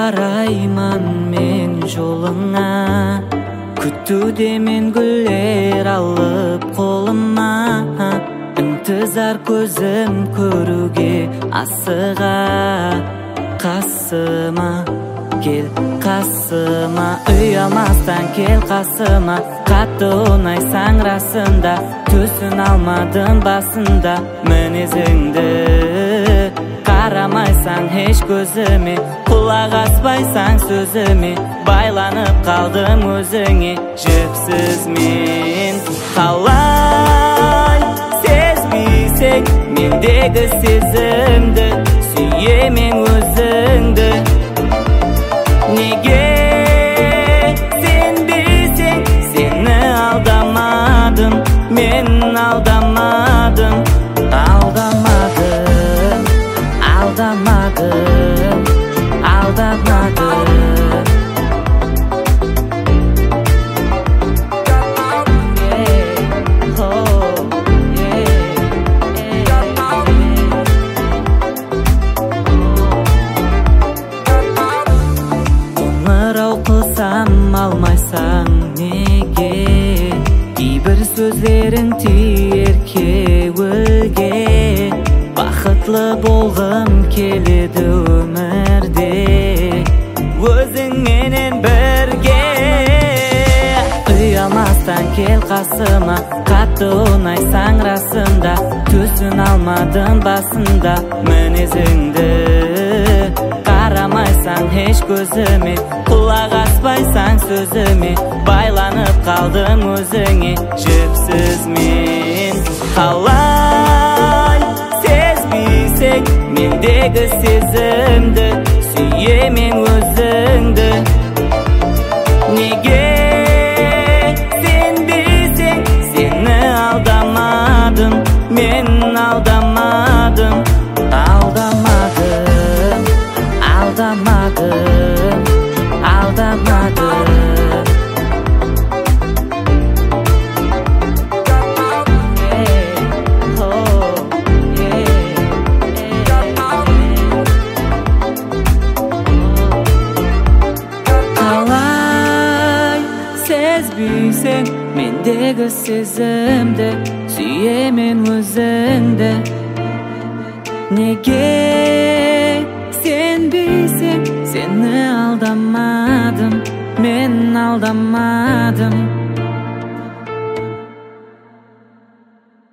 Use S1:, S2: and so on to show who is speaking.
S1: карайман мен жолуңа, күтүүдө мен гүлдер алып колума. Ынтызар көзүм көрүүгө асыга, касыма кел касыма, уямастан кел касыма. Катты унайсаң расында, төсүн алмадым басында. Мүнөзүңдү карамайсаң эч көзүмө, кулак аспайсаң сөзүмө. Байланып калдым өзүңө, жіпсіз мен калай. Сезбейсең мендеги сезимди, сүйөмүн өзүңдү. Неге сенбейсең, сени алдамадым, мен алдамадым. Алдамадым, алдамадым, алдамадым. Кылсам алмайсаң неге, кейбір сөздерің тиер кеуілге. Бақытлы болғым келеді өмірде, өзің менен бірге. Уямастан кел қасыма, қатты ұнайсаң расында. Төсін алмадым басында, мінезіңді карамайсаң эч көзүмө, кулак аспайсаң сөзүмө. Байланып калдым өзүңө, жіпсіз мен калай. Сезбейсең мендеги сезимди, сүйөмүн өзүңдү. Неге сенбейсең, сени алдамадым, мен алдамадым. Алдамадым, aldamadım, aldamadım. Kalay, sezbeysen mendegi sezimdi, sүйөмүн өзүңдү. Неге сенбейсең, сени алдамадым, мен алдамадым.